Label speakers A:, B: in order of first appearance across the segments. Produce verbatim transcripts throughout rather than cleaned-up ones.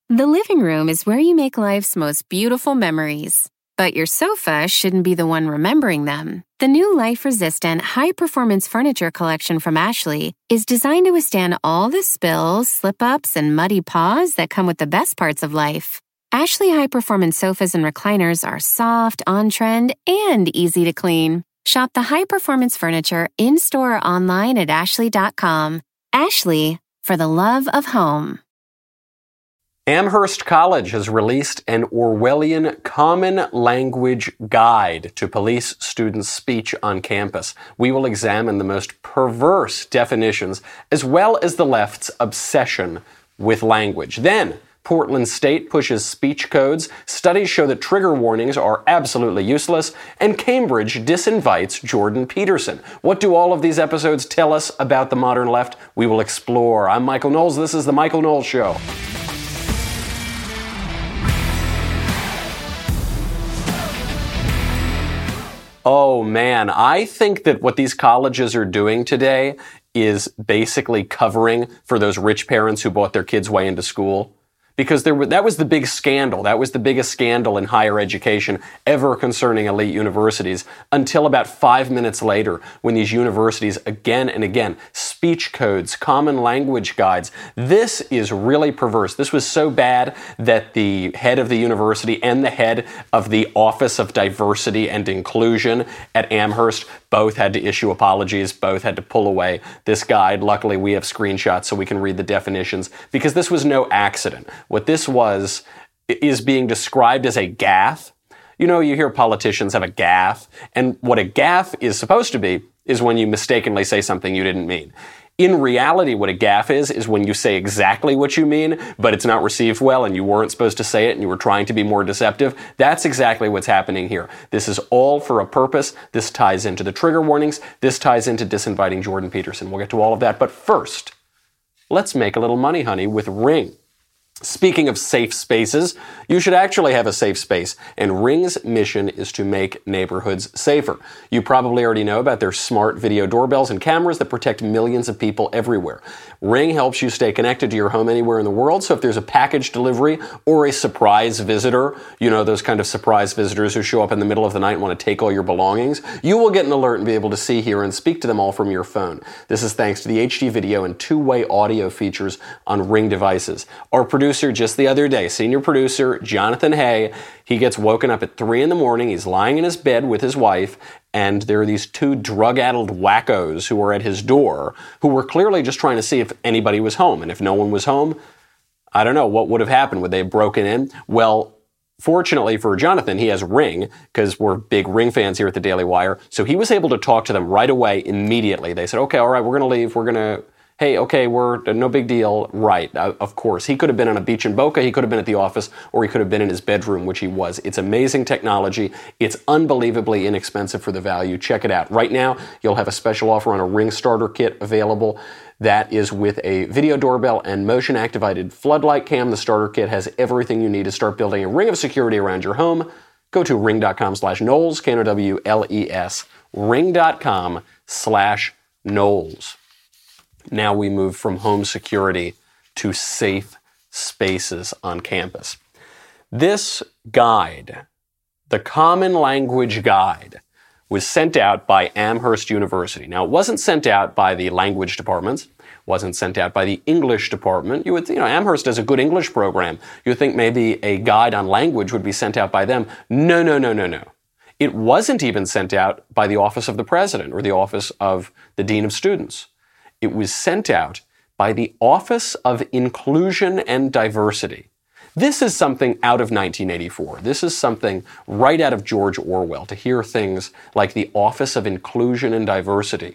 A: The living room is where you make life's most beautiful memories. But your sofa shouldn't be the one remembering them. The new life-resistant, high-performance furniture collection from Ashley is designed to withstand all the spills, slip-ups, and muddy paws that come with the best parts of life. Ashley high-performance sofas and recliners are soft, on-trend, and easy to clean. Shop the high-performance furniture in-store or online at ashley dot com. Ashley, for the love of home.
B: Amherst College has released an Orwellian common language guide to police students' speech on campus. We will examine the most perverse definitions as well as the left's obsession with language. Then, Portland State pushes speech codes, studies show that trigger warnings are absolutely useless, and Cambridge disinvites Jordan Peterson. What do all of these episodes tell us about the modern left? We will explore. I'm Michael Knowles. This is The Michael Knowles Show. Oh man, I think that what these colleges are doing today is basically covering for those rich parents who bought their kids' way into school. Because there, that was the big scandal. That was the biggest scandal in higher education ever concerning elite universities until about five minutes later when these universities again and again, speech codes, common language guides. This is really perverse. This was so bad that the head of the university and the head of the Office of Diversity and Inclusion at Amherst both had to issue apologies, both had to pull away this guide. Luckily, we have screenshots so we can read the definitions because this was no accident. What this was is being described as a gaffe. You know, you hear politicians have a gaffe, and what a gaffe is supposed to be is when you mistakenly say something you didn't mean. In reality, what a gaffe is, is when you say exactly what you mean, but it's not received well and you weren't supposed to say it and you were trying to be more deceptive. That's exactly what's happening here. This is all for a purpose. This ties into the trigger warnings. This ties into disinviting Jordan Peterson. We'll get to all of that. But first, let's make a little money, honey, with Ring. Speaking of safe spaces, you should actually have a safe space, and Ring's mission is to make neighborhoods safer. You probably already know about their smart video doorbells and cameras that protect millions of people everywhere. Ring helps you stay connected to your home anywhere in the world, so if there's a package delivery or a surprise visitor, you know, those kind of surprise visitors who show up in the middle of the night and want to take all your belongings, you will get an alert and be able to see, hear, and speak to them all from your phone. This is thanks to the H D video and two-way audio features on Ring devices. Our producer Producer just the other day, senior producer Jonathan Hay, he gets woken up at three in the morning. He's lying in his bed with his wife, and there are these two drug-addled wackos who are at his door who were clearly just trying to see if anybody was home. And if no one was home, I don't know, what would have happened? Would they have broken in? Well, fortunately for Jonathan, he has Ring, because we're big Ring fans here at the Daily Wire. So he was able to talk to them right away, immediately. They said, okay, all right, we're going to leave. We're going to... Hey, okay, we're no big deal. Right, uh, of course. He could have been on a beach in Boca, he could have been at the office, or he could have been in his bedroom, which he was. It's amazing technology. It's unbelievably inexpensive for the value. Check it out. Right now, you'll have a special offer on a Ring starter kit available. That is with a video doorbell and motion-activated floodlight cam. The starter kit has everything you need to start building a ring of security around your home. Go to ring.com slash Knowles, K N O W L E S, ring.com slash Knowles. Now we move from home security to safe spaces on campus. This guide, the Common Language Guide, was sent out by Amherst University. Now, it wasn't sent out by the language departments, wasn't sent out by the English department. You would, you know, Amherst has a good English program. You would think maybe a guide on language would be sent out by them. No, no, no, no, no. It wasn't even sent out by the Office of the President or the Office of the Dean of Students. It was sent out by the Office of Inclusion and Diversity. This is something out of nineteen eighty-four. This is something right out of George Orwell, to hear things like the Office of Inclusion and Diversity.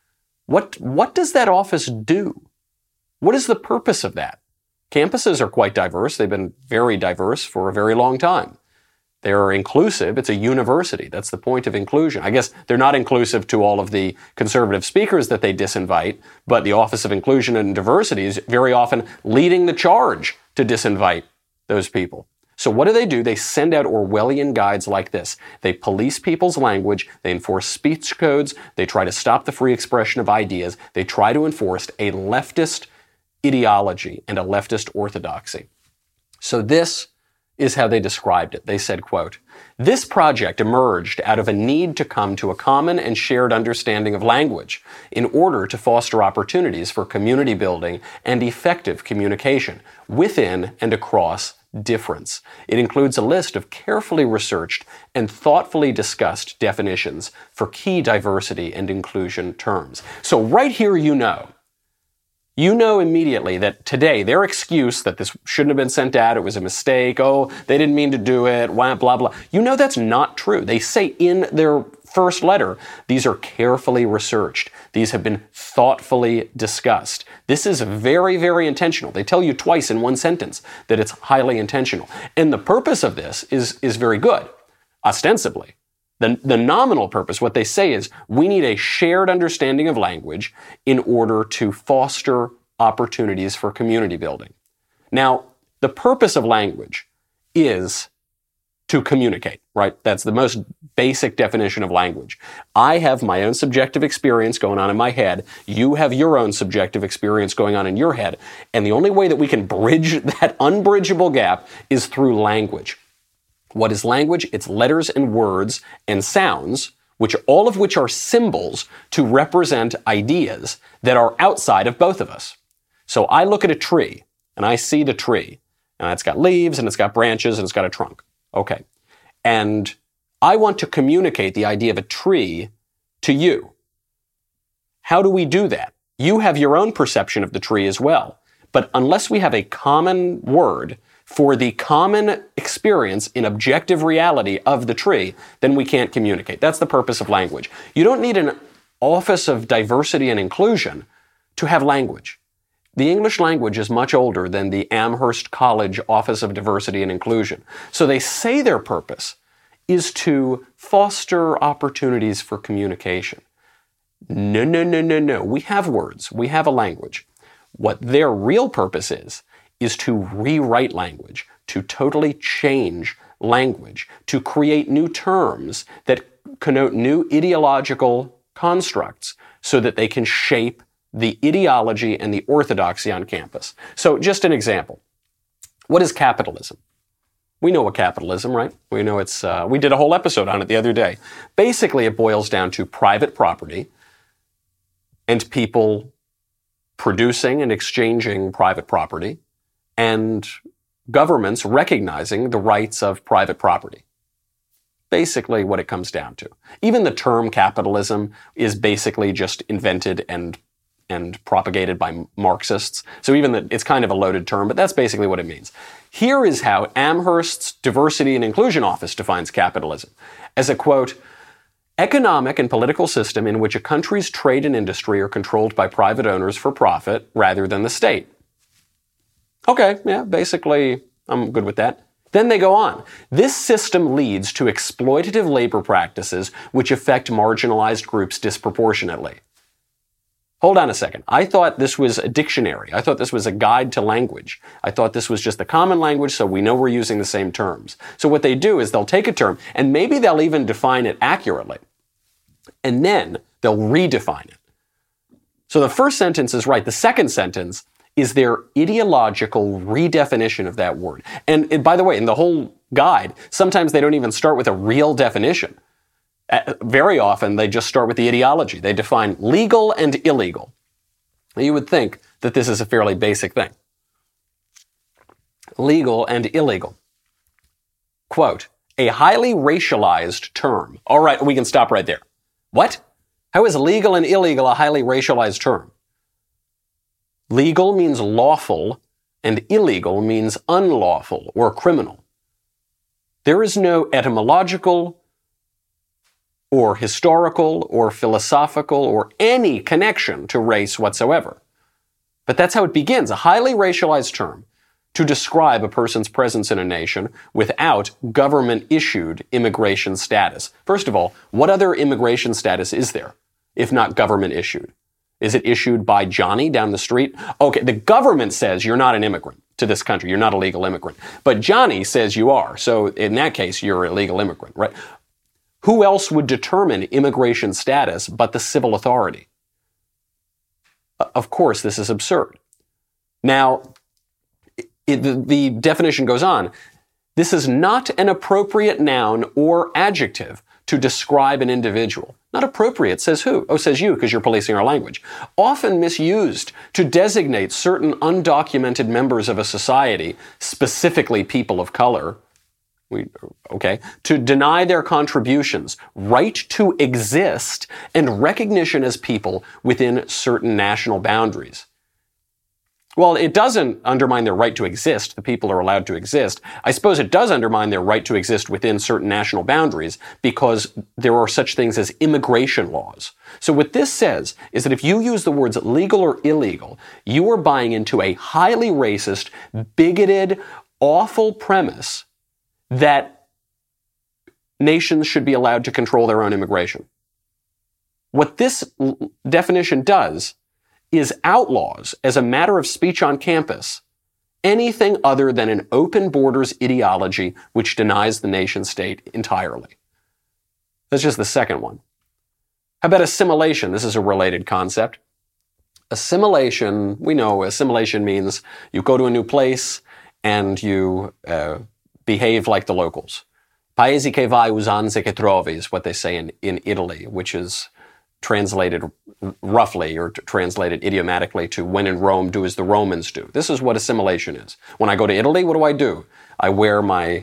B: What, what does that office do? What is the purpose of that? Campuses are quite diverse. They've been very diverse for a very long time. They're inclusive. It's a university. That's the point of inclusion. I guess they're not inclusive to all of the conservative speakers that they disinvite, but the Office of Inclusion and Diversity is very often leading the charge to disinvite those people. So what do they do? They send out Orwellian guides like this. They police people's language. They enforce speech codes. They try to stop the free expression of ideas. They try to enforce a leftist ideology and a leftist orthodoxy. So this is how they described it. They said, quote, "This project emerged out of a need to come to a common and shared understanding of language in order to foster opportunities for community building and effective communication within and across difference. It includes a list of carefully researched and thoughtfully discussed definitions for key diversity and inclusion terms." So right here, you know, You know immediately that today, their excuse that this shouldn't have been sent out, it was a mistake, oh, they didn't mean to do it, blah, blah, blah. You know that's not true. They say in their first letter, these are carefully researched. These have been thoughtfully discussed. This is very, very intentional. They tell you twice in one sentence that it's highly intentional. And the purpose of this is, is very good, ostensibly. The, the nominal purpose, what they say is, we need a shared understanding of language in order to foster opportunities for community building. Now, the purpose of language is to communicate, right? That's the most basic definition of language. I have my own subjective experience going on in my head. You have your own subjective experience going on in your head. And the only way that we can bridge that unbridgeable gap is through language. What is language? It's letters and words and sounds, which all of which are symbols to represent ideas that are outside of both of us. So I look at a tree and I see the tree, and it's got leaves and it's got branches and it's got a trunk. Okay. And I want to communicate the idea of a tree to you. How do we do that? You have your own perception of the tree as well. But unless we have a common word for the common experience in objective reality of the tree, then we can't communicate. That's the purpose of language. You don't need an Office of Diversity and Inclusion to have language. The English language is much older than the Amherst College Office of Diversity and Inclusion. So they say their purpose is to foster opportunities for communication. No, no, no, no, no. We have words. We have a language. What their real purpose is, is to rewrite language, to totally change language, to create new terms that connote new ideological constructs so that they can shape the ideology and the orthodoxy on campus. So just an example. What is capitalism? We know what capitalism, right? We know it's, uh, we did a whole episode on it the other day. Basically, it boils down to private property and people producing and exchanging private property, and governments recognizing the rights of private property. Basically what it comes down to. Even the term capitalism is basically just invented and and propagated by Marxists. So even that, it's kind of a loaded term, but that's basically what it means. Here is how Amherst's Diversity and Inclusion Office defines capitalism. As a, quote, economic and political system in which a country's trade and industry are controlled by private owners for profit rather than the state. Okay, yeah, basically, I'm good with that. Then they go on. This system leads to exploitative labor practices which affect marginalized groups disproportionately. Hold on a second. I thought this was a dictionary. I thought this was a guide to language. I thought this was just a common language, so we know we're using the same terms. So what they do is they'll take a term, and maybe they'll even define it accurately, and then they'll redefine it. So the first sentence is right. The second sentence is their ideological redefinition of that word. And, and by the way, in the whole guide, sometimes they don't even start with a real definition. Uh, very often, they just start with the ideology. They define legal and illegal. You would think that this is a fairly basic thing. Legal and illegal. Quote, a highly racialized term. All right, we can stop right there. What? How is legal and illegal a highly racialized term? Legal means lawful, and illegal means unlawful or criminal. There is no etymological or historical or philosophical or any connection to race whatsoever. But that's how it begins, a highly racialized term to describe a person's presence in a nation without government-issued immigration status. First of all, what other immigration status is there, if not government-issued? Is it issued by Johnny down the street? Okay, the government says you're not an immigrant to this country. You're not a legal immigrant. But Johnny says you are. So in that case, you're a legal immigrant, right? Who else would determine immigration status but the civil authority? Of course, this is absurd. Now, it, the, the definition goes on. This is not an appropriate noun or adjective to describe an individual. Not appropriate says who? Oh, says you, because you're policing our language. Often misused to designate certain undocumented members of a society, specifically people of color. We, okay, to deny their contributions, right to exist, and recognition as people within certain national boundaries. Well, it doesn't undermine their right to exist. The people are allowed to exist. I suppose it does undermine their right to exist within certain national boundaries because there are such things as immigration laws. So what this says is that if you use the words legal or illegal, you are buying into a highly racist, bigoted, awful premise that nations should be allowed to control their own immigration. What this l- definition does is outlaws, as a matter of speech on campus, anything other than an open borders ideology which denies the nation state entirely. That's just the second one. How about assimilation? This is a related concept. Assimilation, we know assimilation means you go to a new place and you uh, behave like the locals. Paesi che vai, usanze che trovi is what they say in, in Italy, which is translated roughly or t- translated idiomatically to when in Rome, do as the Romans do. This is what assimilation is. When I go to Italy, what do I do? I wear my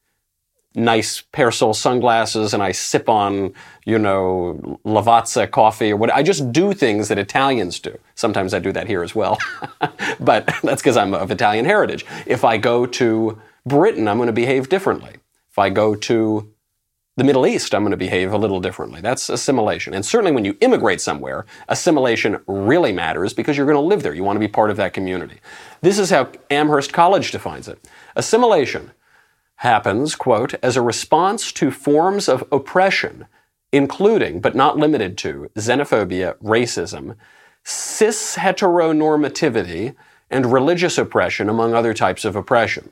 B: nice Persol sunglasses and I sip on, you know, Lavazza coffee or what. I just do things that Italians do. Sometimes I do that here as well. But that's because I'm of Italian heritage. If I go to Britain, I'm going to behave differently. If I go to the Middle East, I'm going to behave a little differently. That's assimilation. And certainly when you immigrate somewhere, assimilation really matters because you're going to live there. You want to be part of that community. This is how Amherst College defines it. Assimilation happens, quote, as a response to forms of oppression, including, but not limited to, xenophobia, racism, cis-heteronormativity, and religious oppression, among other types of oppression.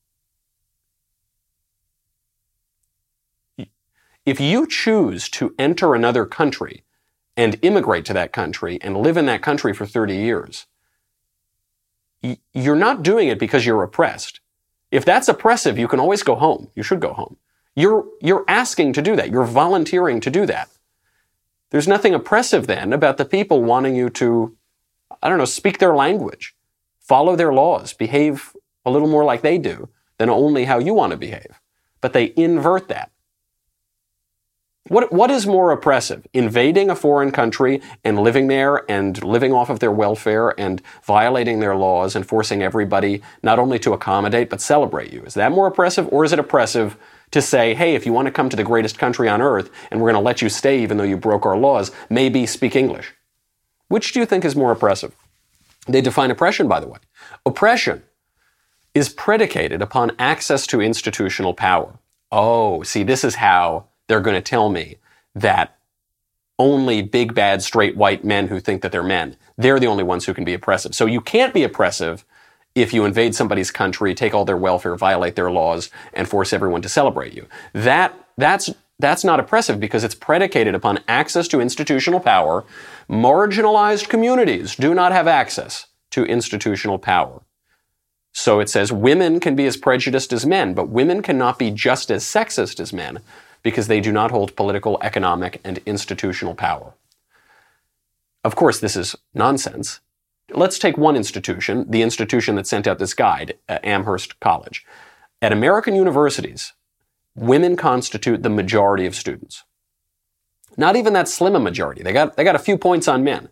B: If you choose to enter another country and immigrate to that country and live in that country for thirty years, you're not doing it because you're oppressed. If that's oppressive, you can always go home. You should go home. You're, you're asking to do that. You're volunteering to do that. There's nothing oppressive then about the people wanting you to, I don't know, speak their language, follow their laws, behave a little more like they do than only how you want to behave. But they invert that. What, what is more oppressive? Invading a foreign country and living there and living off of their welfare and violating their laws and forcing everybody not only to accommodate but celebrate you. Is that more oppressive, or is it oppressive to say, hey, if you want to come to the greatest country on earth and we're going to let you stay even though you broke our laws, maybe speak English? Which do you think is more oppressive? They define oppression, by the way. Oppression is predicated upon access to institutional power. Oh, see, this is how they're going to tell me that only big, bad, straight, white men who think that they're men, they're the only ones who can be oppressive. So you can't be oppressive if you invade somebody's country, take all their welfare, violate their laws, and force everyone to celebrate you. That, that's, that's not oppressive because it's predicated upon access to institutional power. Marginalized communities do not have access to institutional power. So it says women can be as prejudiced as men, but women cannot be just as sexist as men, because they do not hold political, economic, and institutional power. Of course, this is nonsense. Let's take one institution, the institution that sent out this guide, uh, Amherst College. At American universities, women constitute the majority of students. Not even that slim a majority. They got, they got a few points on men.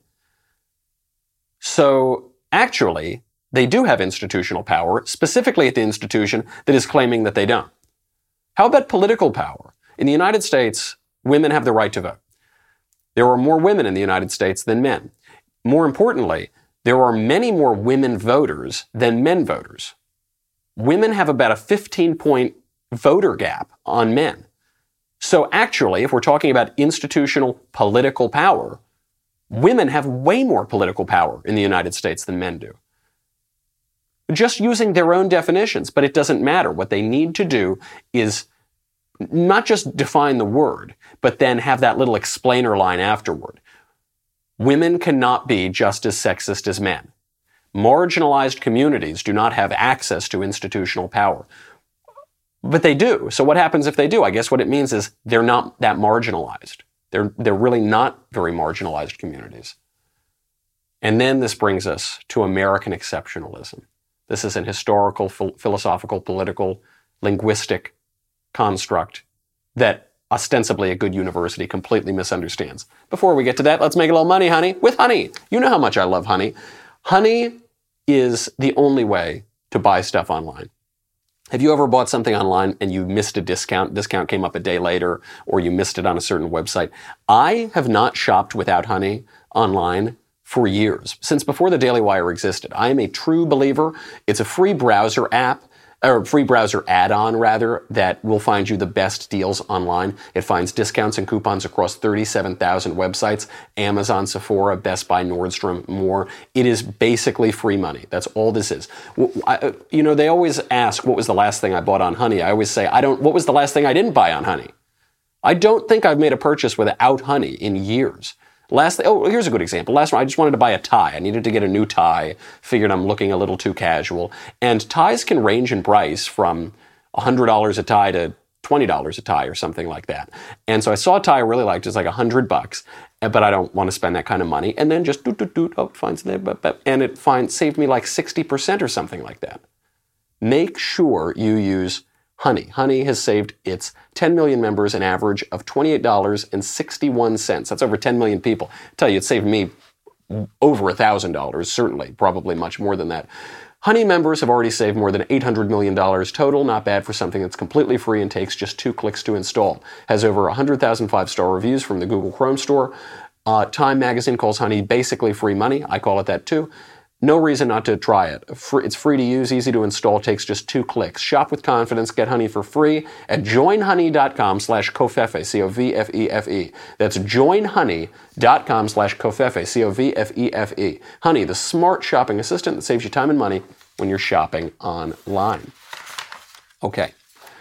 B: So actually, they do have institutional power, specifically at the institution that is claiming that they don't. How about political power? In the United States, women have the right to vote. There are more women in the United States than men. More importantly, there are many more women voters than men voters. Women have about a fifteen-point voter gap on men. So actually, if we're talking about institutional political power, women have way more political power in the United States than men do. Just using their own definitions, but it doesn't matter. What they need to do is not just define the word, but then have that little explainer line afterward. Women cannot be just as sexist as men. marginalized communities do not have access to institutional power. But they do. So what happens if they do? I guess what it means is they're not that marginalized. They're, they're really not very marginalized communities. And then this brings us to American exceptionalism. This is an historical, ph- philosophical, political, linguistic construct that ostensibly a good university completely misunderstands. Before we get to that, let's make a little money, honey, with honey. You know how much I love honey. Honey is the only way to buy stuff online. Have you ever bought something online and you missed a discount? Discount came up a day later, or you missed it on a certain website. I have not shopped without honey online for years, since before the Daily Wire existed. I am a true believer. It's a free browser app, or free browser add-on, rather, that will find you the best deals online. It finds discounts and coupons across thirty-seven thousand websites, Amazon, Sephora, Best Buy, Nordstrom, more. It is basically free money. That's all this is. I, you know, they always ask, what was the last thing I bought on Honey? I always say, I don't, what was the last thing I didn't buy on Honey? I don't think I've made a purchase without Honey in years. Last, oh, here's a good example. Last one, I just wanted to buy a tie. I needed to get a new tie. Figured I'm looking a little too casual. And ties can range in price from one hundred dollars a tie to twenty dollars a tie or something like that. And so I saw a tie I really liked. It's like one hundred bucks, but I don't want to spend that kind of money. And then just doot, doot, doot, oh, it finds there, and it finds, saved me like sixty percent or something like that. Make sure you use Honey. Honey has saved its ten million members an average of twenty-eight dollars and sixty-one cents. That's over ten million people. I tell you, it saved me over one thousand dollars, certainly, probably much more than that. Honey members have already saved more than eight hundred million dollars total. Not bad for something that's completely free and takes just two clicks to install. Has over one hundred thousand five-star reviews from the Google Chrome store. Uh, Time magazine calls Honey basically free money. I call it that too. No reason not to try it. It's free to use, easy to install, takes just two clicks. Shop with confidence, get Honey for free at joinhoney.com slash covfefe, C O V F E F E. That's joinhoney.com slash covfefe, C O V F E F E. Honey, the smart shopping assistant that saves you time and money when you're shopping online. Okay.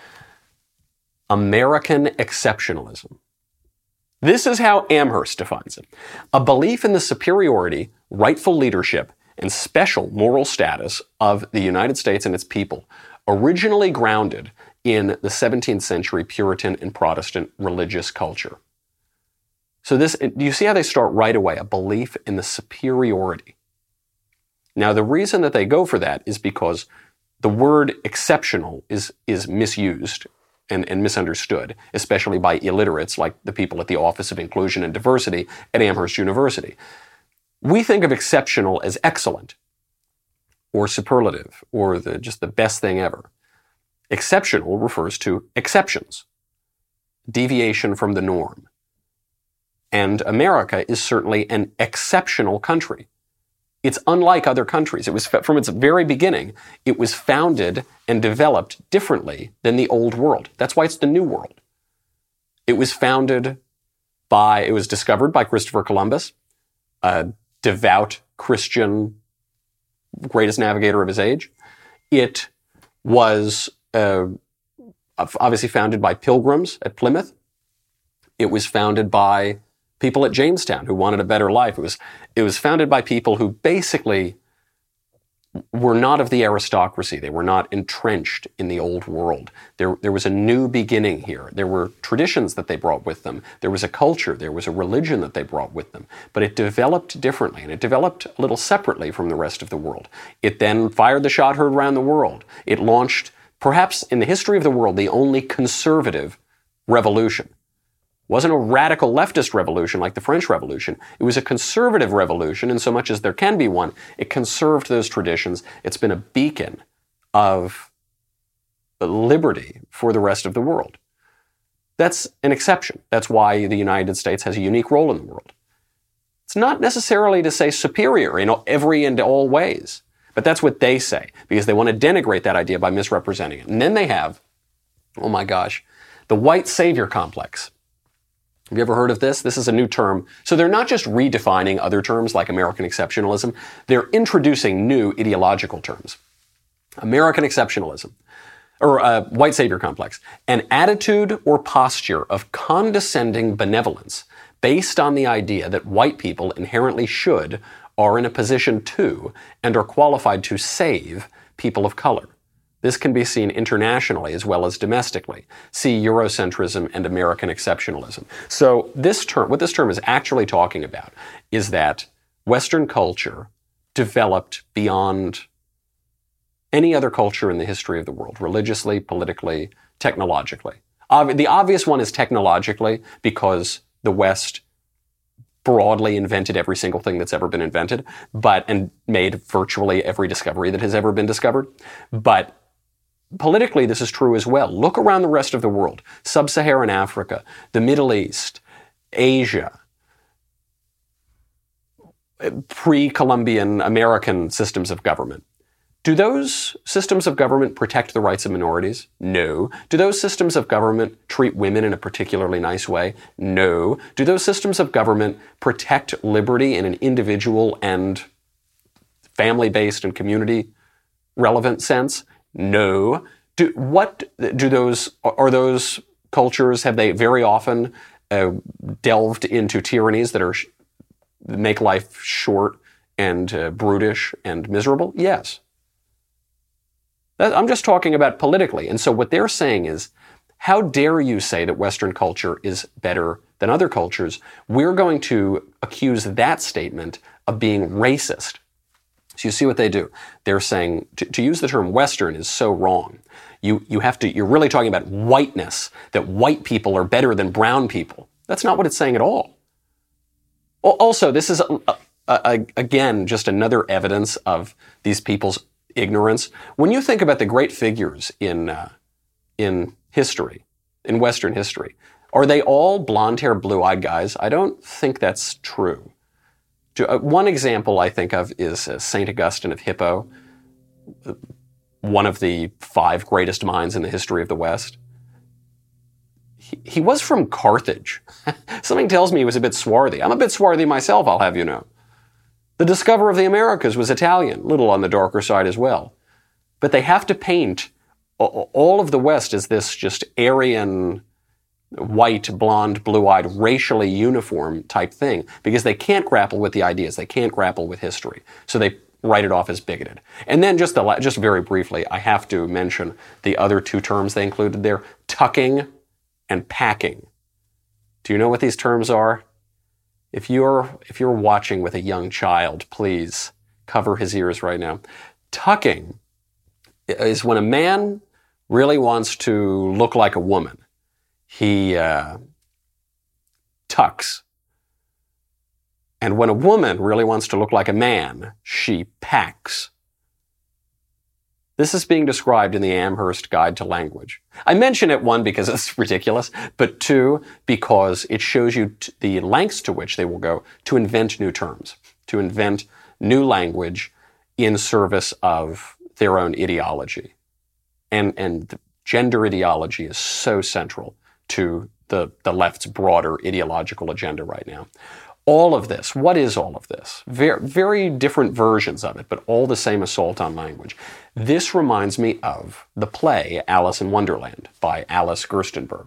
B: American exceptionalism. This is how Amherst defines it. A belief in the superiority, rightful leadership, and special moral status of the United States and its people, originally grounded in the seventeenth century Puritan and Protestant religious culture. So this, do you see how they start right away? A belief in the superiority. Now, the reason that they go for that is because the word exceptional is, is misused and, and misunderstood, especially by illiterates like the people at the Office of Inclusion and Diversity at Amherst University. We think of exceptional as excellent or superlative or the, just the best thing ever. Exceptional refers to exceptions, deviation from the norm. And America is certainly an exceptional country. It's unlike other countries. It was, from its very beginning, it was founded and developed differently than the old world. That's why it's the new world. It was founded by, it was discovered by Christopher Columbus, a devout Christian, greatest navigator of his age. It was uh, obviously founded by pilgrims at Plymouth. It was founded by people at Jamestown who wanted a better life. It was, it was founded by people who basically were not of the aristocracy. They were not entrenched in the old world. There, there was a new beginning here. There were traditions that they brought with them. There was a culture. There was a religion that they brought with them. But it developed differently, and it developed a little separately from the rest of the world. It then fired the shot heard around the world. It launched, perhaps in the history of the world, the only conservative revolution. It wasn't a radical leftist revolution like the French Revolution. It was a conservative revolution, in so much as there can be one. It conserved those traditions. It's been a beacon of liberty for the rest of the world. That's an exception. That's why the United States has a unique role in the world. It's not necessarily to say superior in every and all ways, but that's what they say, because they want to denigrate that idea by misrepresenting it. And then they have, oh my gosh, the white savior complex. Have you ever heard of this? This is a new term. So they're not just redefining other terms like American exceptionalism. They're introducing new ideological terms. American exceptionalism, or uh, white savior complex, an attitude or posture of condescending benevolence based on the idea that white people inherently should are in a position to and are qualified to save people of color. This can be seen internationally as well as domestically. See Eurocentrism and American exceptionalism. So this term, what this term is actually talking about is that Western culture developed beyond any other culture in the history of the world, religiously, politically, technologically. Ob- the obvious one is technologically, because the West broadly invented every single thing that's ever been invented, but and made virtually every discovery that has ever been discovered. But politically, this is true as well. Look around the rest of the world. Sub-Saharan Africa, the Middle East, Asia, pre-Columbian American systems of government. Do those systems of government protect the rights of minorities? No. Do those systems of government treat women in a particularly nice way? No. Do those systems of government protect liberty in an individual and family-based and community-relevant sense? No. Do, what do those, are those cultures, have they very often uh, delved into tyrannies that are make life short and uh, brutish and miserable? Yes. I'm just talking about politically. And so what they're saying is, how dare you say that Western culture is better than other cultures? We're going to accuse that statement of being racist. So you see what they do. They're saying, to, to use the term Western is so wrong. You, you have to, you're really talking about whiteness, that white people are better than brown people. That's not what it's saying at all. Also, this is, a, a, a, again, just another evidence of these people's ignorance. When you think about the great figures in uh, in history, in Western history, are they all blonde-haired, blue-eyed guys? I don't think that's true. To, uh, one example I think of is uh, Saint Augustine of Hippo, uh, one of the five greatest minds in the history of the West. He, he was from Carthage. Something tells me he was a bit swarthy. I'm a bit swarthy myself, I'll have you know. The discoverer of the Americas was Italian, a little on the darker side as well. But they have to paint all of the West as this just Aryan, white, blonde, blue-eyed, racially uniform type thing, because they can't grapple with the ideas. They can't grapple with history. So they write it off as bigoted. And then just, the, just very briefly, I have to mention the other two terms they included there, tucking and packing. Do you know what these terms are? If you're, if you're watching with a young child, please cover his ears right now. Tucking is when a man really wants to look like a woman. He uh, tucks. And when a woman really wants to look like a man, she packs. This is being described in the Amherst Guide to Language. I mention it, one, because it's ridiculous, but two, because it shows you t- the lengths to which they will go to invent new terms, to invent new language in service of their own ideology. And, and the gender ideology is so central to the, the left's broader ideological agenda right now. All of this, what is all of this? Very, very different versions of it, but all the same assault on language. This reminds me of the play Alice in Wonderland by Alice Gerstenberg.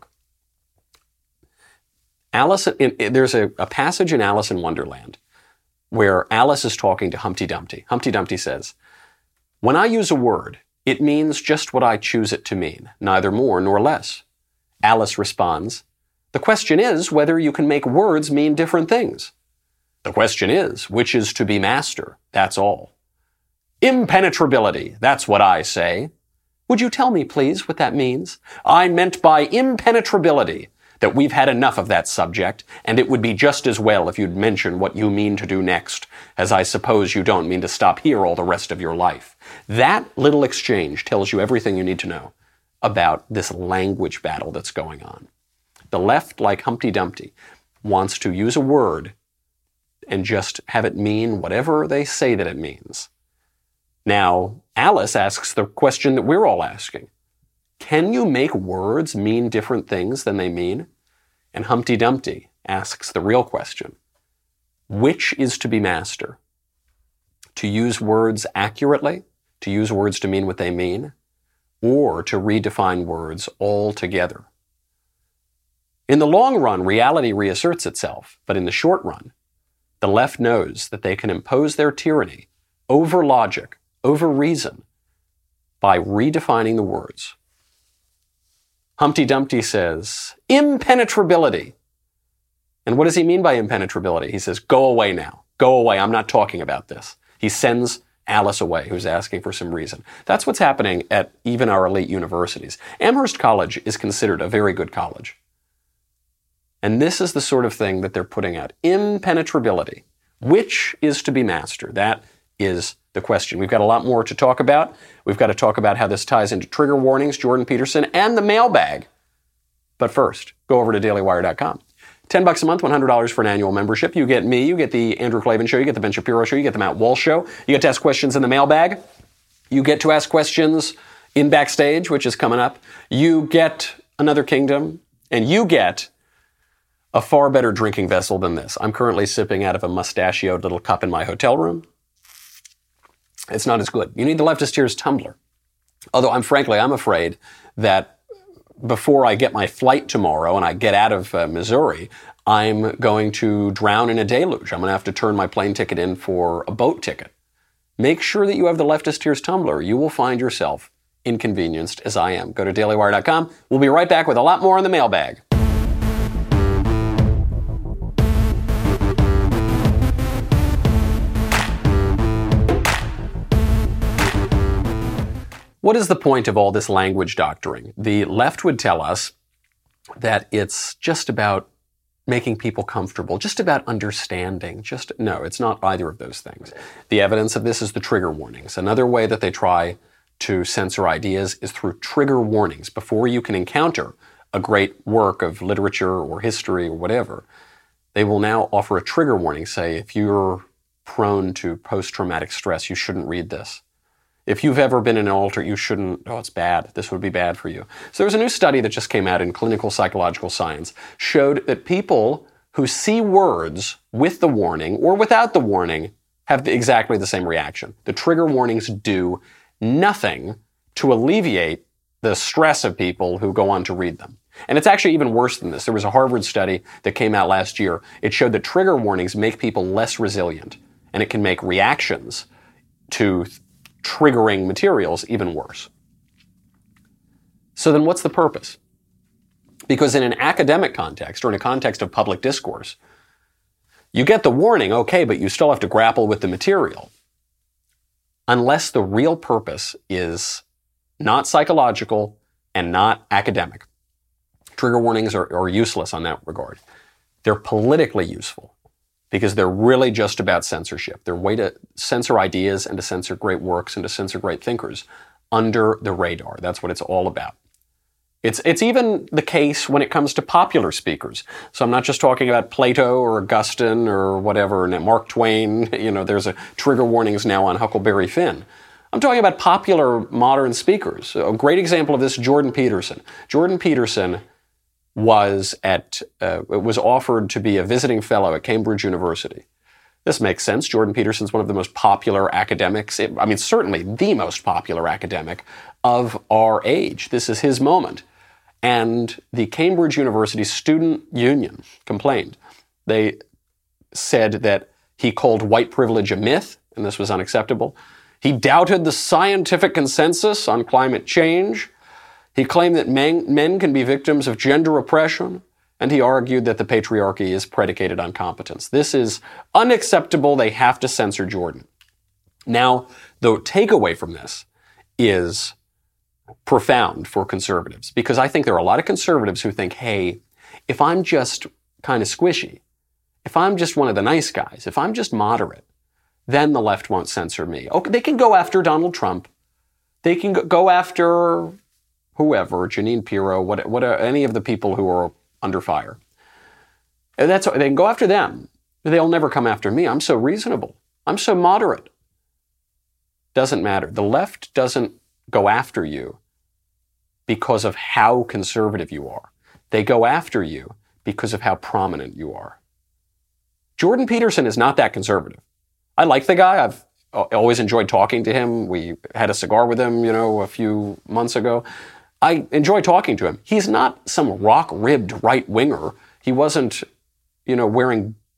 B: Alice, in, in, there's a, a passage in Alice in Wonderland where Alice is talking to Humpty Dumpty. Humpty Dumpty says, "When I use a word, it means just what I choose it to mean, neither more nor less." Alice responds, "The question is whether you can make words mean different things." "The question is, which is to be master, that's all." "Impenetrability, that's what I say." "Would you tell me, please, what that means?" "I meant by impenetrability that we've had enough of that subject, and it would be just as well if you'd mention what you mean to do next, as I suppose you don't mean to stop here all the rest of your life." That little exchange tells you everything you need to know about this language battle that's going on. The left, like Humpty Dumpty, wants to use a word and just have it mean whatever they say that it means. Now, Alice asks the question that we're all asking. Can you make words mean different things than they mean? And Humpty Dumpty asks the real question. Which is to be master? To use words accurately? To use words to mean what they mean? Or to redefine words altogether? In the long run, reality reasserts itself, but in the short run, The left knows that they can impose their tyranny over logic, over reason, by redefining the words. Humpty Dumpty says, impenetrability. And what does he mean by impenetrability? He says, go away now. Go away. I'm not talking about this. He sends Alice away, who's asking for some reason. That's what's happening at even our elite universities. Amherst College is considered a very good college. And this is the sort of thing that they're putting out. Impenetrability. Which is to be mastered? That is the question. We've got a lot more to talk about. We've got to talk about how this ties into trigger warnings, Jordan Peterson, and the mailbag. But first, go over to daily wire dot com. Ten bucks a month, one hundred dollars for an annual membership. You get me, you get the Andrew Klavan Show, you get the Ben Shapiro Show, you get the Matt Walsh Show. You get to ask questions in the mailbag. You get to ask questions in Backstage, which is coming up. You get Another Kingdom, and you get a far better drinking vessel than this. I'm currently sipping out of a mustachioed little cup in my hotel room. It's not as good. You need the Leftist Tears tumbler. Although, I'm frankly, I'm afraid that before I get my flight tomorrow and I get out of uh, Missouri, I'm going to drown in a deluge. I'm going to have to turn my plane ticket in for a boat ticket. Make sure that you have the Leftist Tears tumbler. You will find yourself inconvenienced as I am. Go to daily wire dot com. We'll be right back with a lot more in the mailbag. What is the point of all this language doctoring? The left would tell us that it's just about making people comfortable, just about understanding. Just no, it's not either of those things. The evidence of this is the trigger warnings. Another way that they try to censor ideas is through trigger warnings. Before you can encounter a great work of literature or history or whatever, they will now offer a trigger warning. Say, if you're prone to post-traumatic stress, you shouldn't read this. If you've ever been in an altar, you shouldn't, oh, it's bad. This would be bad for you. So there was a new study that just came out in Clinical Psychological Science, showed that people who see words with the warning or without the warning have the, exactly the same reaction. The trigger warnings do nothing to alleviate the stress of people who go on to read them. And it's actually even worse than this. There was a Harvard study that came out last year. It showed that trigger warnings make people less resilient, and it can make reactions to triggering materials even worse. So then what's the purpose? Because in an academic context, or in a context of public discourse, you get the warning, okay, but you still have to grapple with the material. Unless the real purpose is not psychological and not academic. Trigger warnings are, are useless on that regard. They're politically useful, because they're really just about censorship. They're a way to censor ideas and to censor great works and to censor great thinkers under the radar. That's what it's all about. It's, it's even the case when it comes to popular speakers. So I'm not just talking about Plato or Augustine or whatever, and Mark Twain. You know, there's a trigger warnings now on Huckleberry Finn. I'm talking about popular modern speakers. A great example of this, Jordan Peterson. Jordan Peterson was at uh, was offered to be a visiting fellow at Cambridge University. This makes sense. Jordan Peterson's one of the most popular academics, it, I mean, certainly the most popular academic of our age. This is his moment. And the Cambridge University Student Union complained. They said that he called white privilege a myth, and this was unacceptable. He doubted the scientific consensus on climate change. He claimed that men, men can be victims of gender oppression, and he argued that the patriarchy is predicated on competence. This is unacceptable. They have to censor Jordan. Now, the takeaway from this is profound for conservatives, because I think there are a lot of conservatives who think, hey, if I'm just kind of squishy, if I'm just one of the nice guys, if I'm just moderate, then the left won't censor me. Okay, they can go after Donald Trump. They can go after whoever, Jeanine Pirro, what, what, any of the people who are under fire. And that's, they can go after them. They'll never come after me. I'm so reasonable. I'm so moderate. Doesn't matter. The left doesn't go after you because of how conservative you are. They go after you because of how prominent you are. Jordan Peterson is not that conservative. I like the guy. I've always enjoyed talking to him. We had a cigar with him, you know, a few months ago. I enjoy talking to him. He's not some rock-ribbed right-winger. He wasn't, you know, wearing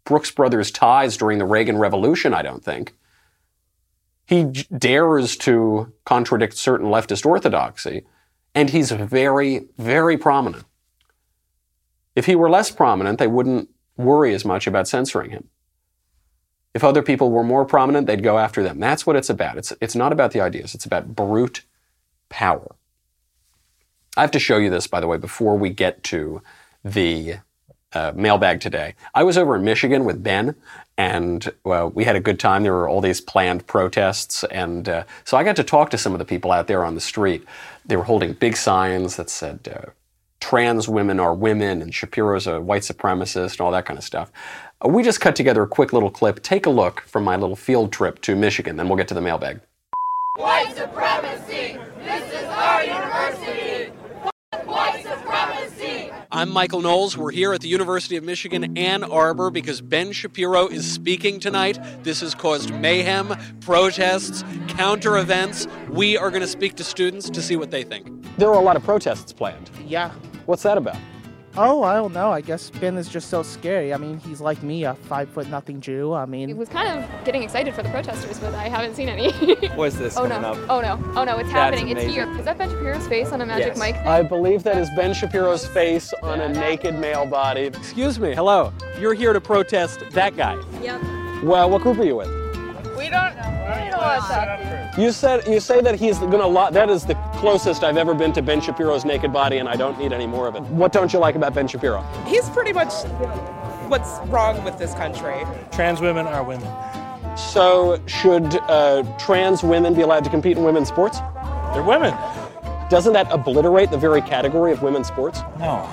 B: Brooks Brothers ties during the Reagan Revolution, I don't think. He j- dares to contradict certain leftist orthodoxy, and he's very, very prominent. If he were less prominent, they wouldn't worry as much about censoring him. If other people were more prominent, they'd go after them. That's what it's about. It's, it's not about the ideas. It's about brute power. I have to show you this, by the way, before we get to the uh, mailbag today. I was over in Michigan with Ben, and well, we had a good time. There were all these planned protests, and uh, so I got to talk to some of the people out there on the street. They were holding big signs that said, uh, trans women are women, and Shapiro's a white supremacist, and all that kind of stuff. Uh, we just cut together a quick little clip. Take a look from my little field trip to Michigan, then we'll get to the mailbag.
C: White supremacy! This is our university! White supremacy!
B: I'm Michael Knowles. We're here at the University of Michigan, Ann Arbor, because Ben Shapiro is speaking tonight. This has caused mayhem, protests, counter events. We are going to speak to students to see what they think. There are a lot of protests planned.
D: Yeah.
B: What's that about?
D: Oh, I don't know. I guess Ben is just so scary. I mean, he's like me, a five-foot-nothing Jew. I
E: I
D: mean...
E: was kind of getting excited for the protesters, but I haven't seen any.
F: What is this
E: oh,
F: coming
E: no.
F: up?
E: Oh, no. Oh, no. It's
F: That's
E: happening.
F: amazing.
E: It's here. Is that Ben Shapiro's face on a magic
F: Yes.
E: mic thing?
B: I believe that is Ben Shapiro's face on a naked male body. Excuse me. Hello. You're here to protest that guy.
E: Yep.
B: Well, what group are you with?
C: We don't know. We don't want that.
B: You said you say that he's going to. Lo- that is the closest I've ever been to Ben Shapiro's naked body, and I don't need any more of it. What don't you like about Ben Shapiro?
G: He's pretty much what's wrong with this country.
H: Trans women are women.
B: So, should uh, trans women be allowed to compete in women's sports?
H: They're women.
B: Doesn't that obliterate the very category of women's sports?
H: No.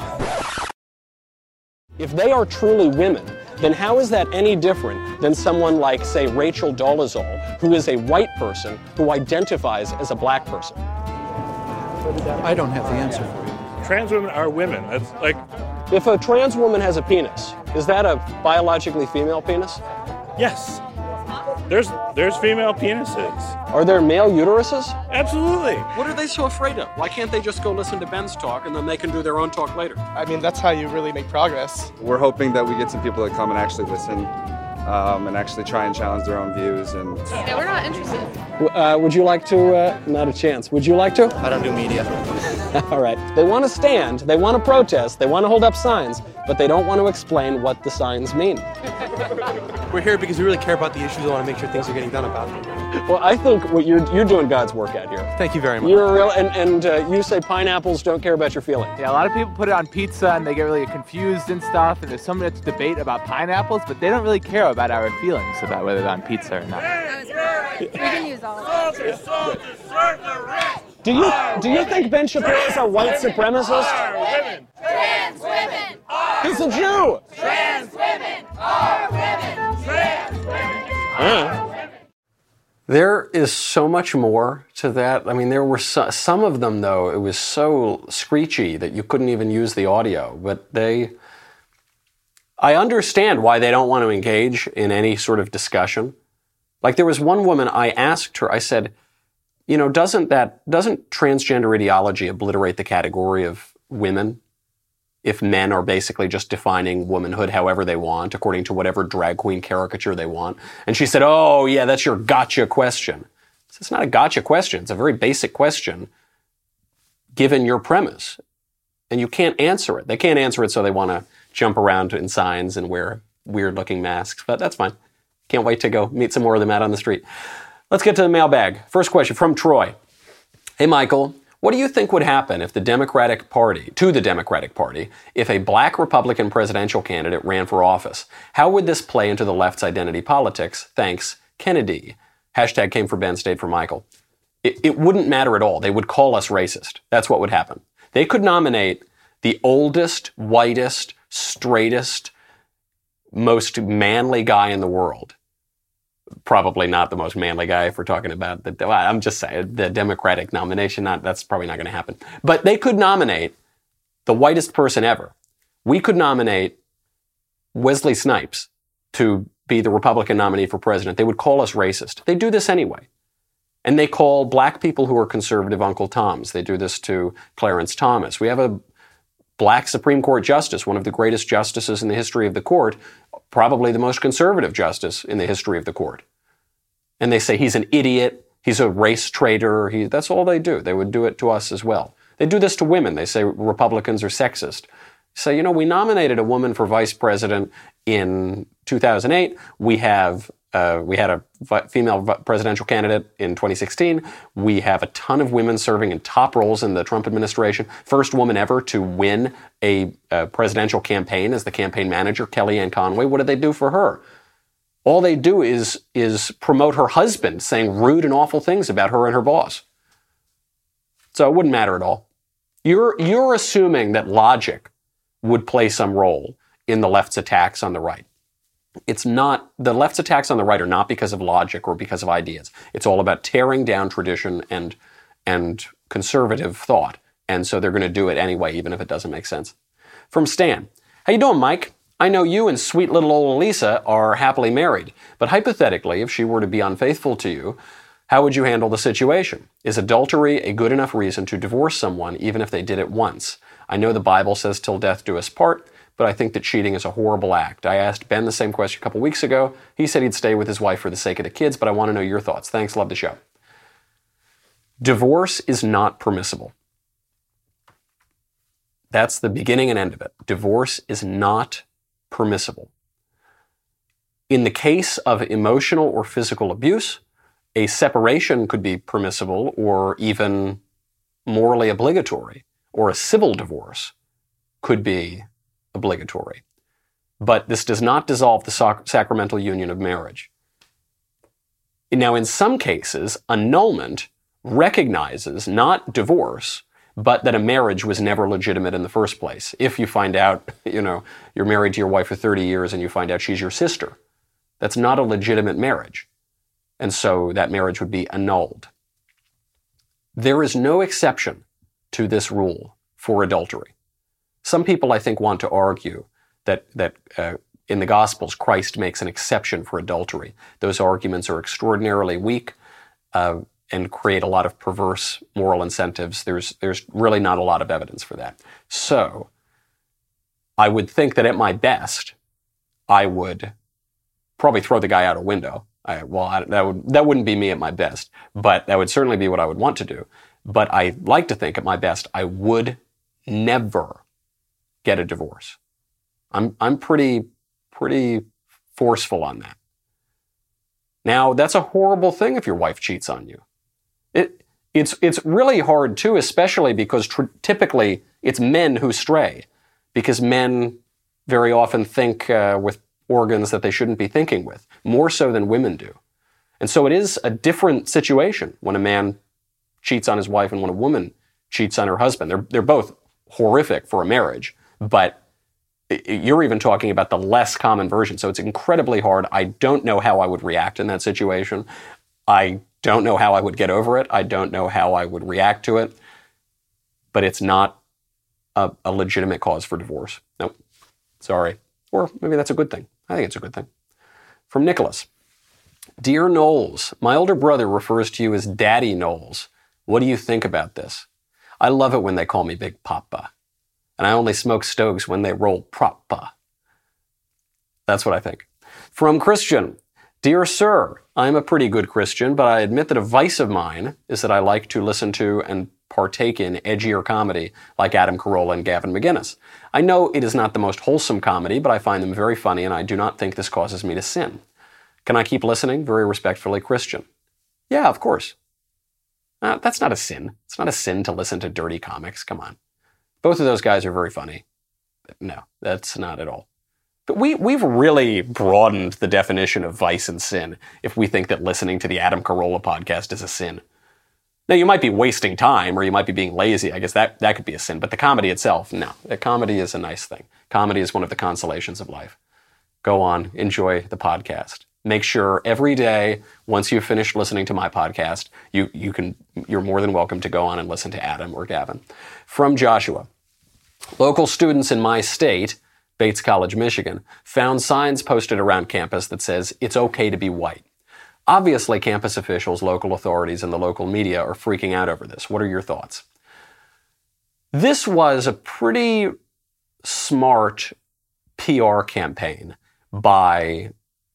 B: If they are truly women, then how is that any different than someone like, say, Rachel Dolezal, who is a white person who identifies as a black person?
I: I don't have the answer for you.
H: Trans women are women. That's like,
B: If a trans woman has a penis, is that a biologically female penis?
H: yes. There's there's female penises.
B: Are there male uteruses?
H: Absolutely.
B: What are they so afraid of? Why can't they just go listen to Ben's talk and then they can do their own talk later?
J: I mean, that's how you really make progress.
F: We're hoping that we get some people that come and actually listen um, and actually try and challenge their own views. And
E: Yeah, we're not interested.
B: Uh, would you like to? Uh, not a chance. Would you like to?
I: I don't do media.
B: All right. They want to stand, they want to protest, they want to hold up signs, but they don't want to explain what the signs mean.
I: We're here because we really care about the issues. I want to make sure things are getting done about them.
B: Well, I think what you're you're doing God's work out here.
I: Thank you very much.
B: You're a real, and and uh, you say pineapples don't care about your feelings.
K: Yeah, a lot of people put it on pizza and they get really confused and stuff, and there's so much debate about pineapples, but they don't really care about our feelings about whether it's on pizza or not.
E: We can use all of it.
B: Do you do you think Ben Shapiro is a white supremacist?
H: Women.
C: Trans women are
B: He's a Jew.
C: trans women are women. Trans women.
B: There is so much more to that. I mean, there were so, some of them, though, it was so screechy that you couldn't even use the audio. But they, I understand why they don't want to engage in any sort of discussion. Like there was one woman, I asked her, I said, you know, doesn't that, doesn't transgender ideology obliterate the category of women? If men are basically just defining womanhood however they want, according to whatever drag queen caricature they want. And she said, oh, yeah, that's your gotcha question. It's not a gotcha question. It's a very basic question given your premise. And you can't answer it. They can't answer it, so they want to jump around in signs and wear weird-looking masks. But that's fine. Can't wait to go meet some more of them out on the street. Let's get to the mailbag. First question from Troy. Hey, Michael. What do you think would happen if the Democratic Party, to the Democratic Party, if a black Republican presidential candidate ran for office? How would this play into the left's identity politics? Thanks, Kennedy. Hashtag came for Ben, stayed for Michael. It, it wouldn't matter at all. They would call us racist. That's what would happen. They could nominate the oldest, whitest, straightest, most manly guy in the world. Probably not the most manly guy if we're talking about the, I'm just saying, the Democratic nomination, not, that's probably not going to happen. But they could nominate the whitest person ever. We could nominate Wesley Snipes to be the Republican nominee for president. They would call us racist. They do this anyway. And they call black people who are conservative Uncle Toms. They do this to Clarence Thomas. We have a black Supreme Court justice, one of the greatest justices in the history of the court, probably the most conservative justice in the history of the court. And they say he's an idiot, he's a race traitor, he, that's all they do. They would do it to us as well. They do this to women. They say Republicans are sexist. Say, you know, we nominated a woman for vice president in two thousand eight. We have uh, we had a vi- female vi- presidential candidate in twenty sixteen. We have a ton of women serving in top roles in the Trump administration. First woman ever to win a, a presidential campaign as the campaign manager, Kellyanne Conway. What did they do for her? All they do is is promote her husband, saying rude and awful things about her and her boss. So it wouldn't matter at all. You're you're assuming that logic would play some role in the left's attacks on the right. It's not, the left's attacks on the right are not because of logic or because of ideas. It's all about tearing down tradition and, and conservative thought. And so they're going to do it anyway, even if it doesn't make sense. From Stan. How you doing, Mike? I know you and sweet little old Elisa are happily married, but hypothetically, if she were to be unfaithful to you, how would you handle the situation? Is adultery a good enough reason to divorce someone, even if they did it once? I know the Bible says till death do us part, but I think that cheating is a horrible act. I asked Ben the same question a couple weeks ago. He said he'd stay with his wife for the sake of the kids, but I want to know your thoughts. Thanks, love the show. Divorce is not permissible. That's the beginning and end of it. Divorce is not permissible. In the case of emotional or physical abuse, a separation could be permissible or even morally obligatory, or a civil divorce could be obligatory. But this does not dissolve the sac- sacramental union of marriage. Now, in some cases, annulment recognizes not divorce, but that a marriage was never legitimate in the first place. If you find out, you know, you're married to your wife for thirty years and you find out she's your sister, that's not a legitimate marriage. And so that marriage would be annulled. There is no exception to this rule for adultery. Some people, I think, want to argue that that uh, in the Gospels, Christ makes an exception for adultery. Those arguments are extraordinarily weak uh, and create a lot of perverse moral incentives. There's there's really not a lot of evidence for that. So I would think that at my best, I would probably throw the guy out a window. I, well, I, that would that wouldn't be me at my best, but that would certainly be what I would want to do. But I like to think at my best, I would never get a divorce. I'm I'm pretty pretty forceful on that. Now, that's a horrible thing if your wife cheats on you. It it's it's really hard too, especially because tr- typically it's men who stray, because men very often think uh, with organs that they shouldn't be thinking with, more so than women do. And so it is a different situation when a man cheats on his wife and when a woman cheats on her husband. They're they're both horrific for a marriage, but you're even talking about the less common version. So it's incredibly hard. I don't know how I would react in that situation. I don't know how I would get over it. I don't know how I would react to it. But it's not a, a legitimate cause for divorce. Nope. Sorry. Or maybe that's a good thing. I think it's a good thing. From Nicholas. Dear Knowles, my older brother refers to you as Daddy Knowles. What do you think about this? I love it when they call me Big Papa. And I only smoke stoves when they roll propa. That's what I think. From Christian. Dear Sir, I'm a pretty good Christian, but I admit that a vice of mine is that I like to listen to and partake in edgier comedy like Adam Carolla and Gavin McInnes. I know it is not the most wholesome comedy, but I find them very funny, and I do not think this causes me to sin. Can I keep listening? Very respectfully, Christian. Yeah, of course. Uh, that's not a sin. It's not a sin to listen to dirty comics. Come on. Both of those guys are very funny. No, that's not at all. But we, we've really broadened the definition of vice and sin if we think that listening to the Adam Carolla podcast is a sin. Now, you might be wasting time or you might be being lazy. I guess that, that could be a sin. But the comedy itself, no. The comedy is a nice thing. Comedy is one of the consolations of life. Go on, enjoy the podcast. Make sure every day, once you've finished listening to my podcast, you, you can, you're more than welcome to go on and listen to Adam or Gavin. From Joshua. Local students in my state, Bates College, Michigan, found signs posted around campus that says, it's okay to be white. Obviously, campus officials, local authorities, and the local media are freaking out over this. What are your thoughts? This was a pretty smart P R campaign by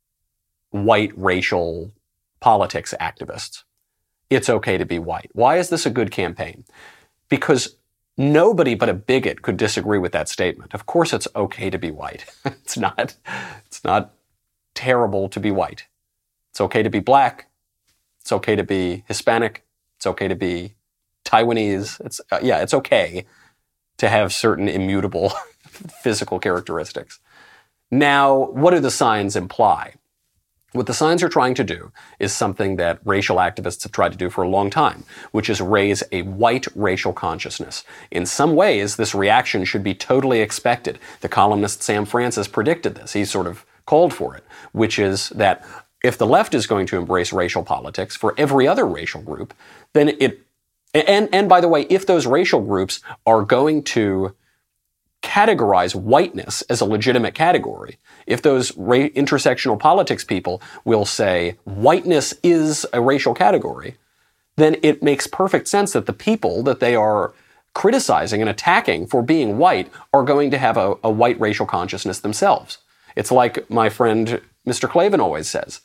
B: white racial politics activists. It's okay to be white. Why is this a good campaign? Because nobody but a bigot could disagree with that statement. Of course it's okay to be white. It's not, it's not terrible to be white. It's okay to be black. It's okay to be Hispanic. It's okay to be Taiwanese. It's, uh, yeah, it's okay to have certain immutable physical characteristics. Now, what do the signs imply? What the signs are trying to do is something that racial activists have tried to do for a long time, which is raise a white racial consciousness. In some ways, this reaction should be totally expected. The columnist Sam Francis predicted this. He sort of called for it, which is that if the left is going to embrace racial politics for every other racial group, then it, and, and by the way, if those racial groups are going to categorize whiteness as a legitimate category, if those ra- intersectional politics people will say whiteness is a racial category, then it makes perfect sense that the people that they are criticizing and attacking for being white are going to have a, a white racial consciousness themselves. It's like my friend Mister Klavan always says,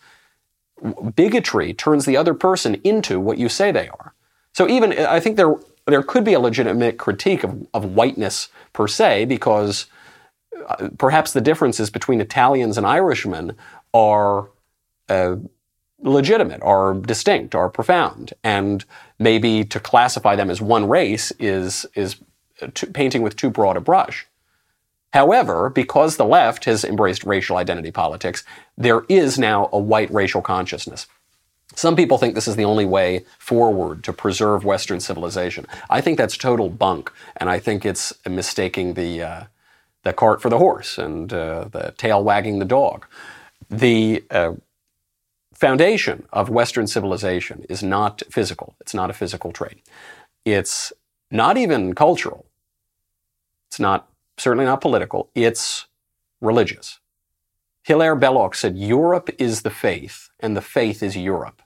B: bigotry turns the other person into what you say they are. So even, I think there there could be a legitimate critique of, of whiteness per se, because uh, perhaps the differences between Italians and Irishmen are uh, legitimate, are distinct, are profound. And maybe to classify them as one race is, is t- painting with too broad a brush. However, because the left has embraced racial identity politics, there is now a white racial consciousness. Some people think this is the only way forward to preserve Western civilization. I think that's total bunk, and I think it's mistaking the uh, the cart for the horse and uh, the tail wagging the dog. The uh, foundation of Western civilization is not physical. It's not a physical trait. It's not even cultural. It's not certainly not political. It's religious. Hilaire Belloc said, Europe is the faith, and the faith is Europe.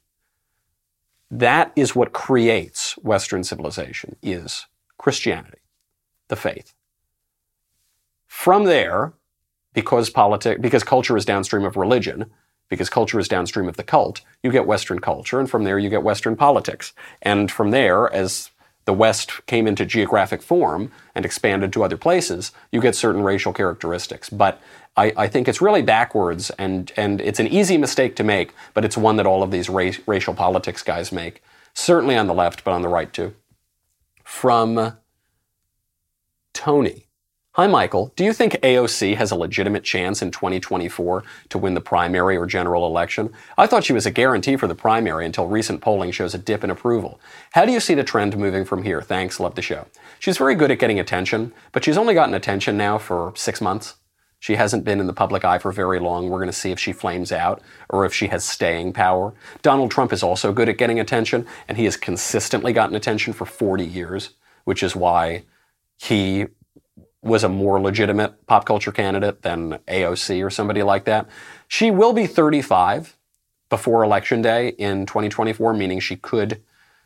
B: That is what creates Western civilization, is Christianity, the faith. From there, because politic, because culture is downstream of religion, because culture is downstream of the cult, you get Western culture, and from there you get Western politics. And from there, as the West came into geographic form and expanded to other places, you get certain racial characteristics. But I, I think it's really backwards, and, and it's an easy mistake to make, but it's one that all of these race, racial politics guys make. Certainly on the left, but on the right too. From Tony. Hi, Michael. Do you think A O C has a legitimate chance in twenty twenty-four to win the primary or general election? I thought she was a guarantee for the primary until recent polling shows a dip in approval. How do you see the trend moving from here? Thanks. Love the show. She's very good at getting attention, but she's only gotten attention now for six months. She hasn't been in the public eye for very long. We're going to see if she flames out or if she has staying power. Donald Trump is also good at getting attention, and he has consistently gotten attention for forty years, which is why he was a more legitimate pop culture candidate than A O C or somebody like that. She will be thirty-five before Election Day in twenty twenty-four, meaning she could,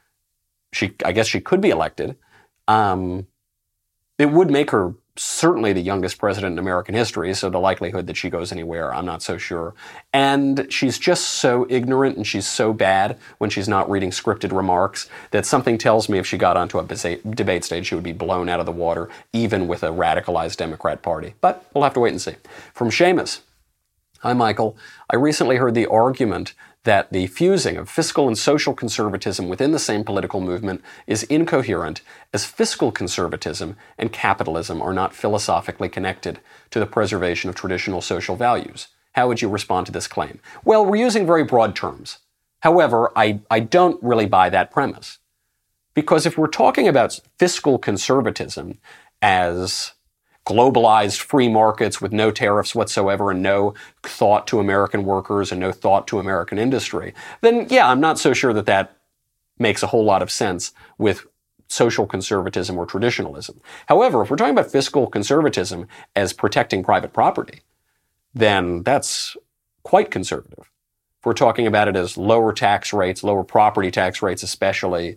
B: she I guess she could be elected. Um, it would make her certainly the youngest president in American history, so the likelihood that she goes anywhere, I'm not so sure. And she's just so ignorant and she's so bad when she's not reading scripted remarks that something tells me if she got onto a debate stage, she would be blown out of the water, even with a radicalized Democrat Party. But we'll have to wait and see. From Seamus. Hi, Michael. I recently heard the argument that the fusing of fiscal and social conservatism within the same political movement is incoherent, as fiscal conservatism and capitalism are not philosophically connected to the preservation of traditional social values. How would you respond to this claim? Well, we're using very broad terms. However, I, I don't really buy that premise. Because if we're talking about fiscal conservatism as globalized free markets with no tariffs whatsoever and no thought to American workers and no thought to American industry, then yeah, I'm not so sure that that makes a whole lot of sense with social conservatism or traditionalism. However, if we're talking about fiscal conservatism as protecting private property, then that's quite conservative. If we're talking about it as lower tax rates, lower property tax rates especially,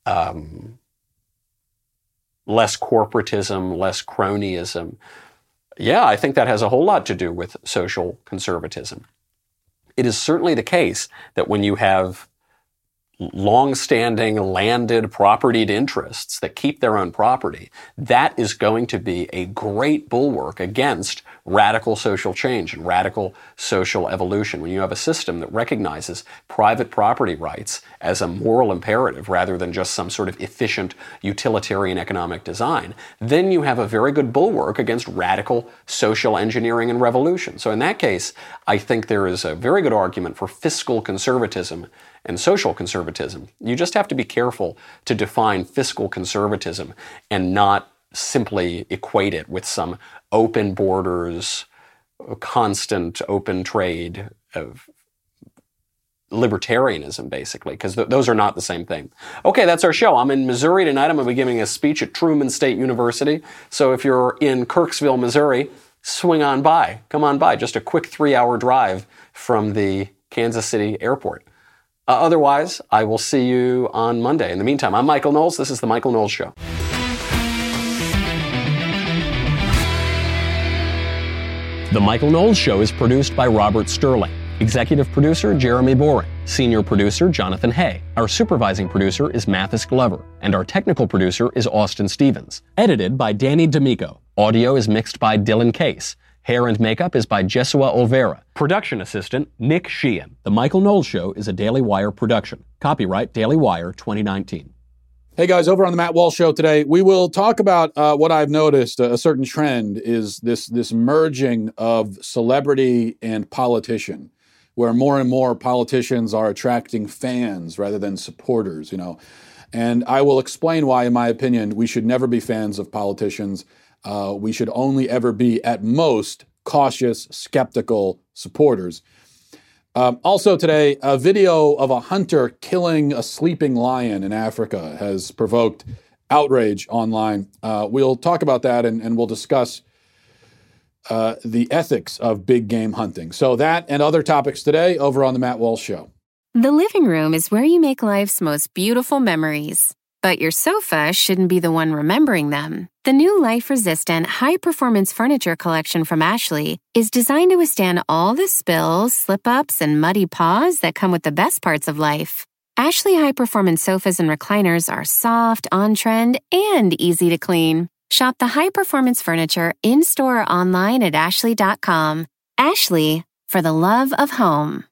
B: um, less corporatism, less cronyism, Yeah, I think that has a whole lot to do with social conservatism. It is certainly the case that when you have long-standing landed propertied interests that keep their own property, that is going to be a great bulwark against radical social change and radical social evolution. When you have a system that recognizes private property rights as a moral imperative rather than just some sort of efficient utilitarian economic design, then you have a very good bulwark against radical social engineering and revolution. So in that case, I think there is a very good argument for fiscal conservatism and social conservatism. You just have to be careful to define fiscal conservatism and not simply equate it with some open borders, constant open trade of libertarianism, basically, because th- those are not the same thing. Okay, that's our show. I'm in Missouri tonight. I'm going to be giving a speech at Truman State University. So if you're in Kirksville, Missouri, swing on by. Come on by. Just a quick three-hour drive from the Kansas City airport. Uh, otherwise, I will see you on Monday. In the meantime, I'm Michael Knowles. This is The Michael Knowles Show. The Michael Knowles Show is produced by Robert Sterling. Executive producer, Jeremy Boring. Senior producer, Jonathan Hay. Our supervising producer is Mathis Glover. And our technical producer is Austin Stevens. Edited by Danny D'Amico. Audio is mixed by Dylan Case. Hair and makeup is by Jesua Olvera. Production assistant, Nick Sheehan. The Michael Knowles Show is a Daily Wire production. Copyright Daily Wire twenty nineteen.
L: Hey guys, over on the Matt Walsh Show today, we will talk about uh, what I've noticed. Uh, a certain trend is this, this merging of celebrity and politician, where more and more politicians are attracting fans rather than supporters, you know. And I will explain why, in my opinion, we should never be fans of politicians. Uh, we should only ever be, at most, cautious, skeptical supporters. Um, also today, a video of a hunter killing a sleeping lion in Africa has provoked outrage online. Uh, we'll talk about that and, and we'll discuss uh, the ethics of big game hunting. So that and other topics today over on The Matt Walsh Show.
A: The living room is where you make life's most beautiful memories. But your sofa shouldn't be the one remembering them. The new life-resistant, high-performance furniture collection from Ashley is designed to withstand all the spills, slip-ups, and muddy paws that come with the best parts of life. Ashley high-performance sofas and recliners are soft, on-trend, and easy to clean. Shop the high-performance furniture in-store or online at ashley dot com. Ashley, for the love of home.